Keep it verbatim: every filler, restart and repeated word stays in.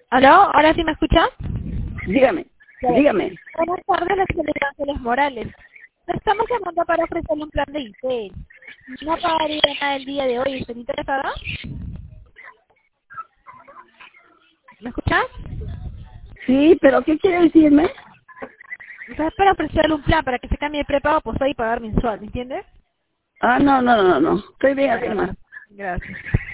¿Aló? ¿Ahora sí me escucha? Dígame, dígame. Buenas tardes, la señora Ángeles Morales. Le estamos llamando para ofrecerle un plan de I T E. No pagaría nada el día de hoy. ¿Está interesada? ¿Me escucha? Sí, pero ¿qué quiere decirme? O sea, es para ofrecerle un plan para que se cambie de prepago, pues ahí pagar mensual, ¿me entiende? Ah, no, no, no, no. Estoy bien así nomás. Gracias.